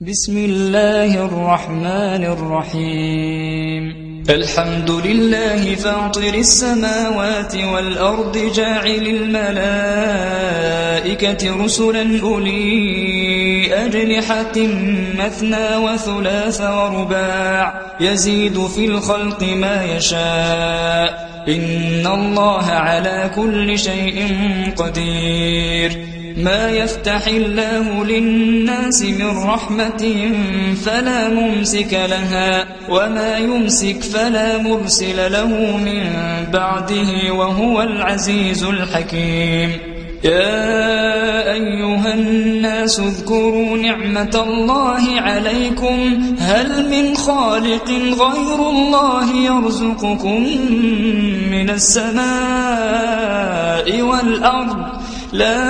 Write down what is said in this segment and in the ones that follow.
بسم الله الرحمن الرحيم الحمد لله فاطر السماوات والأرض جاعل الملائكة رسلا أولي أجنحة مثنى وثلاث ورباع يزيد في الخلق ما يشاء إن الله على كل شيء قدير ما يفتح الله للناس من رحمة فلا ممسك لها وما يمسك فلا مرسل له من بعده وهو العزيز الحكيم يا أيها الناس اذكروا نعمة الله عليكم هل من خالق غير الله يرزقكم من السماء والأرض لا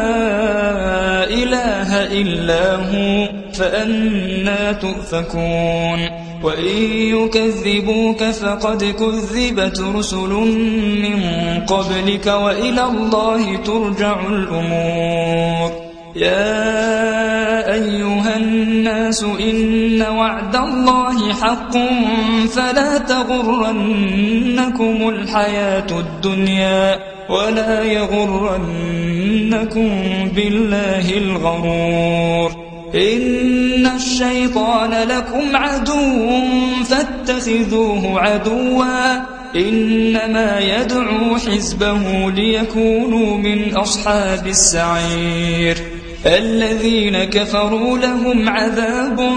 إله إلا هو فأنى تؤفكون وإن يكذبوك فقد كذبت رسل من قبلك وإلى الله ترجع الأمور يا أيها الناس إن وعد الله حق فلا تغرنكم الحياة الدنيا ولا يغرنكم بالله الغرور إن الشيطان لكم عدو فاتخذوه عدوا إنما يدعو حزبه ليكونوا من أصحاب السعير الذين كفروا لهم عذاب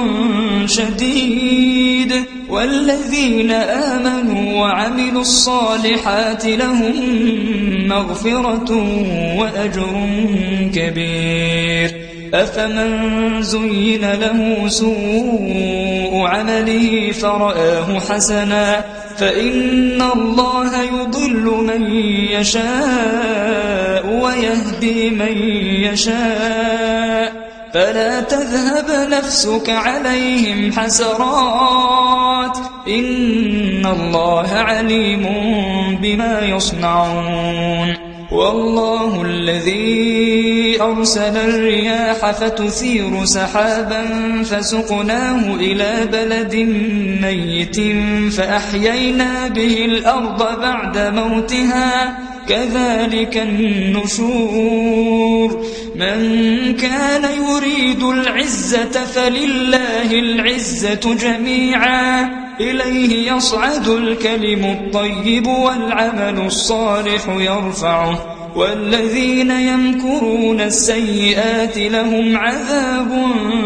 شديد والذين آمنوا وعملوا الصالحات لهم مغفرة وأجر كبير أفمن زين له سوء عمله فرآه حسنا فإن الله يضل من يشاء ويهدي من يشاء فلا تذهب نفسك عليهم حسرات إن الله عليم بما يصنعون والله الذي أرسل الرياح فتثير سحابا فسقناه إلى بلد ميت فأحيينا به الأرض بعد موتها كذلك النشور من كان يريد العزة فلله العزة جميعا إليه يصعد الكلم الطيب والعمل الصالح يرفعه والذين يمكرون السيئات لهم عذاب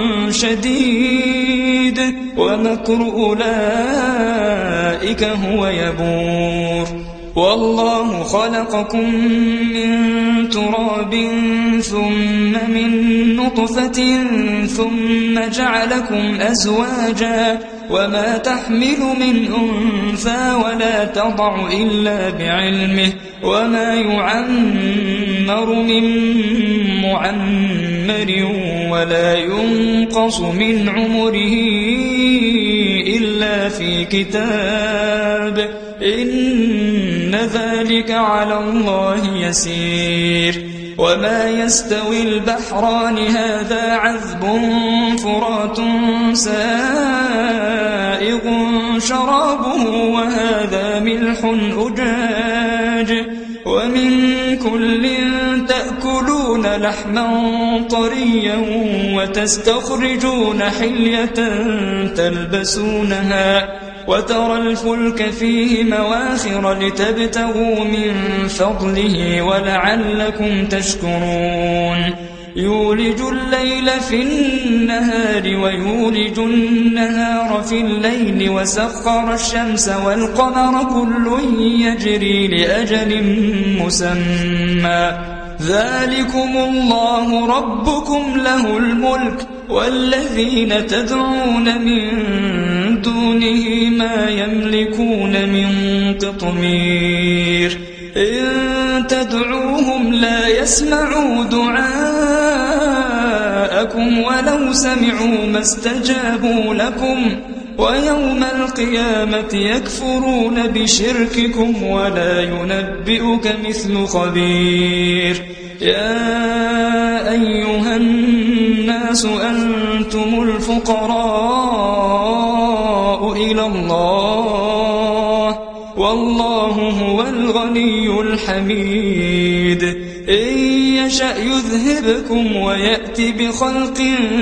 شديد ومكر أولئك هو يبور والله خلقكم من تراب ثم من نطفة ثم جعلكم أزواجا وما تحمل من أنثى ولا تضع إلا بعلمه وما يعمر من معمر ولا ينقص من عمره إلا في كتاب إن ذلك على الله يسير وما يستوي البحران هذا عذب فرات سائغ شرابه وهذا ملح أجاج ومن كل تأكلون لحما طريا وتستخرجون حلية تلبسونها وترى الفلك فيه مواخر لتبتغوا من فضله ولعلكم تشكرون يولج الليل في النهار ويولج النهار في الليل وسخر الشمس والقمر كل يجري لأجل مسمى ذلكم الله ربكم له الملك والذين تدعون من دونه ما يملكون من قطمير إن تدعوهم لا يسمعوا دعاءكم ولو سمعوا ما استجابوا لكم ويوم القيامة يكفرون بشرككم ولا ينبئك مثل خبير يا أيها الناس الناس أنتم الفقراء إلى الله والله هو الغني الحميد إن يشأ يذهبكم ويأتي بخلق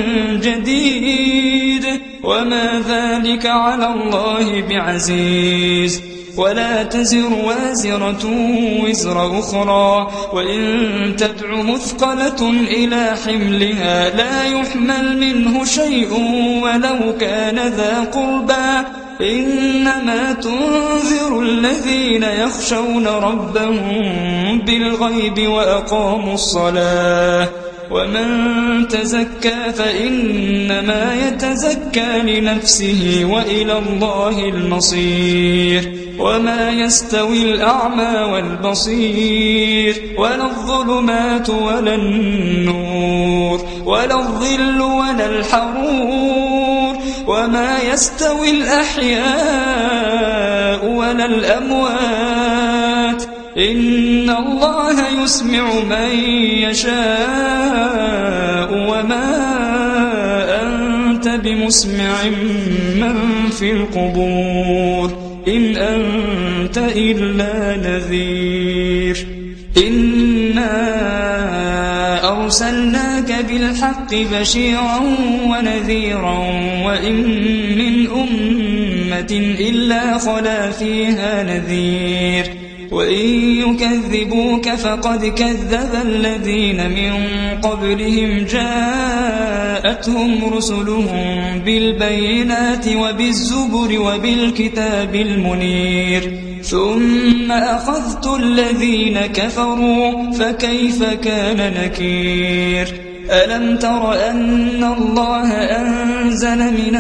جديد وما ذلك على الله بعزيز ولا تزر وازرة وزر أخرى وإن تدع مثقلة إلى حملها لا يحمل منه شيء ولو كان ذا قربى إنما تنذر الذين يخشون ربهم بالغيب وأقاموا الصلاة ومن تزكى فإنما يتزكى لنفسه وإلى الله المصير وما يستوي الأعمى والبصير ولا الظلمات ولا النور ولا الظل ولا الحرور وما يستوي الأحياء ولا الأموات إن الله يسمع من يشاء وما أنت بمسمع من في القبور إن أنت إلا نذير إنا أرسلناك بالحق بشيرا ونذيرا وإن من أمة إلا خلا فيها نذير وإن يكذبوك فقد كذب الذين من قبلهم جاءتهم رسلهم بالبينات وبالزبر وبالكتاب المنير ثم أخذت الذين كفروا فكيف كان نكير ألم تر أن الله أنزل من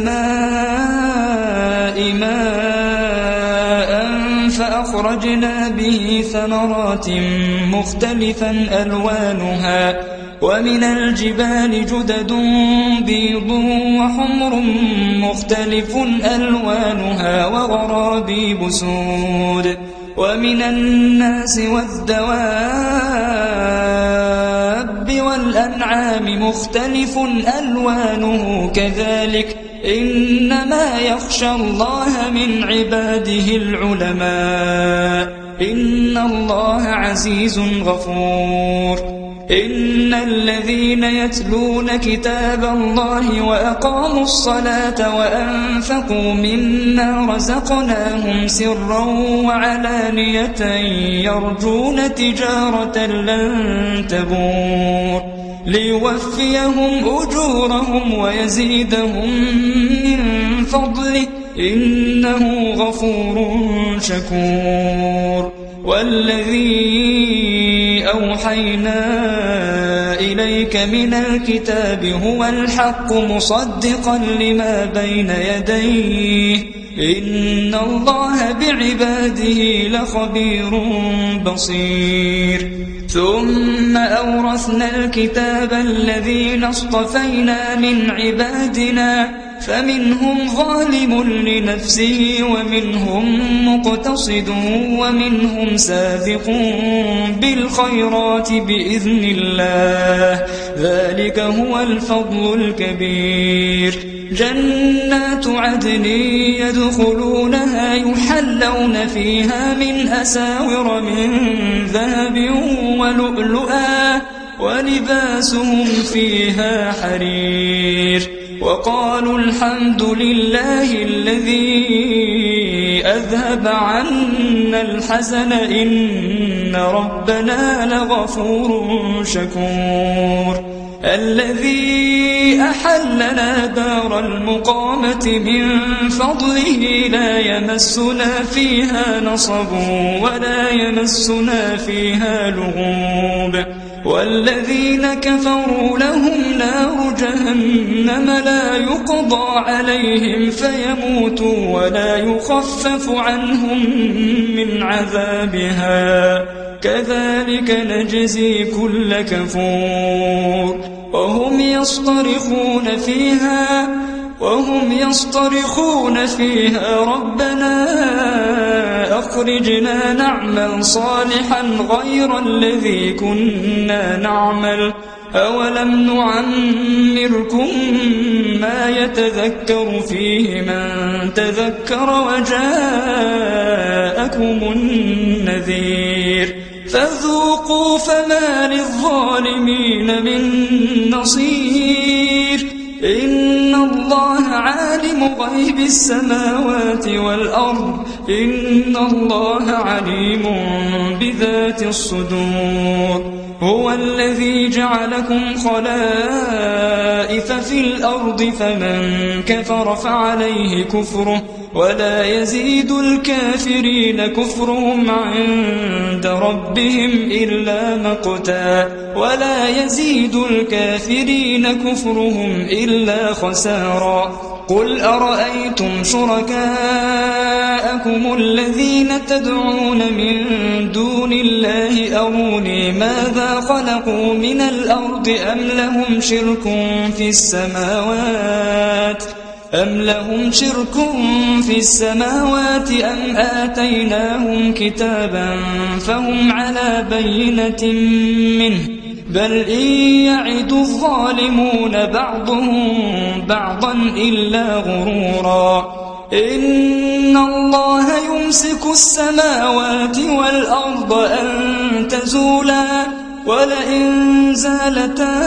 السماء ماء فأخرجنا به ثمرات مختلفا ألوانها ومن الجبال جدد بيض وحمر مختلف ألوانها وغرابيب سود ومن الناس والدواب والأنعام مختلف ألوانه كذلك إنما يخشى الله من عباده العلماء إن الله عزيز غفور إن الذين يتلون كتاب الله وأقاموا الصلاة وأنفقوا مما رزقناهم سرا وعلانية يرجون تجارة لن تبور ليوفيهم أجورهم ويزيدهم من فضله إنه غفور شكور والذي أوحينا إليك من الكتاب هو الحق مصدقا لما بين يديه إن الله بعباده لخبير بصير ثم أورثنا الكتاب الذين اصطفينا من عبادنا فمنهم ظالم لنفسه ومنهم مقتصد ومنهم سابق بالخيرات بإذن الله ذلك هو الفضل الكبير جنات عدن يدخلونها يحلون فيها من أساور من ذهب ولؤلؤا ولباسهم فيها حرير وقالوا الحمد لله الذي أذهب عنا الحزن إن ربنا لغفور شكور الذي أحلنا دار المقامة من فضله لا يمسنا فيها نصب ولا يمسنا فيها لغوب والذين كفروا لهم نار جهنم لا يقضى عليهم فيموتوا ولا يخفف عنهم من عذابها كذلك نجزي كل كفور وهم يصطرخون فيها ربنا أخرجنا نعمل صالحا غير الذي كنا نعمل أولم نعمركم ما يتذكر فيه من تذكر وجاءكم النذير فذوقوا فما للظالمين من نصير إن الله عالم غيب السماوات والأرض إن الله عليم بذات الصدور هو الذي جعلكم خلائف في الأرض فمن كفر فعليه كفره ولا يزيد الكافرين كفرهم عند ربهم إلا مقتا ولا يزيد الكافرين كفرهم إلا خسارا قل أرأيتم شركاءكم الذين تدعون من دون الله أروني ماذا خلقوا من الأرض أم لهم شرك في السماوات أم آتيناهم كتابا فهم على بينة منه بل إن يعد الظالمون بعضهم بعضا إلا غرورا إن الله يمسك السماوات والأرض أن تزولا ولئن زالتا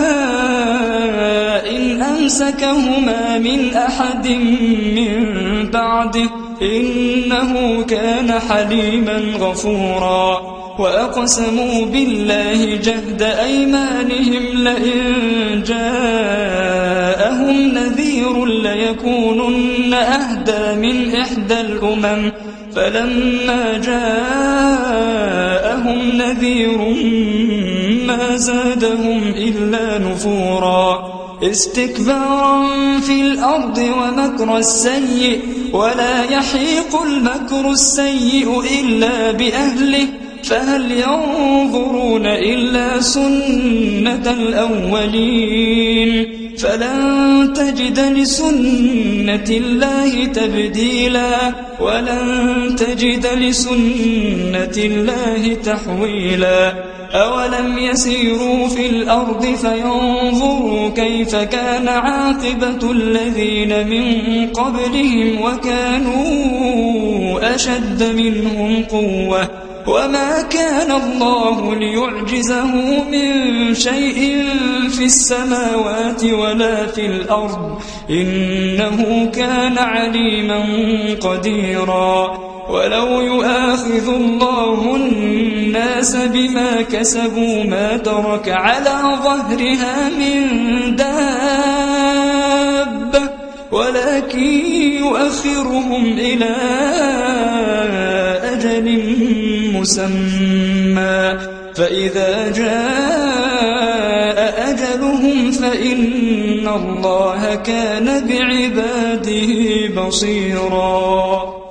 إن أمسكهما من أحد من بعده إنه كان حليما غفورا وأقسموا بالله جهد أيمانهم لئن جاءهم نذير ليكونن أهدى من إحدى الأمم فلما جاءهم نذير ما زادهم إلا نفورا استكبارا في الأرض ومكر السيء ولا يحيق المكر السيء إلا بأهله فهل ينظرون إلا سنة الأولين فلن تجد لسنة الله تبديلا ولن تجد لسنة الله تحويلا أولم يسيروا في الأرض فينظروا كيف كان عاقبة الذين من قبلهم وكانوا أشد منهم قوة وما كان الله ليعجزه من شيء في السماوات ولا في الأرض إنه كان عليما قديرا ولو يؤاخذ الله الناس بما كسبوا ما ترك على ظهرها من دابة ولكن يؤخرهم إلى أجل مسمى فإذا جاء أجلهم فإن الله كان بعباده بصيرا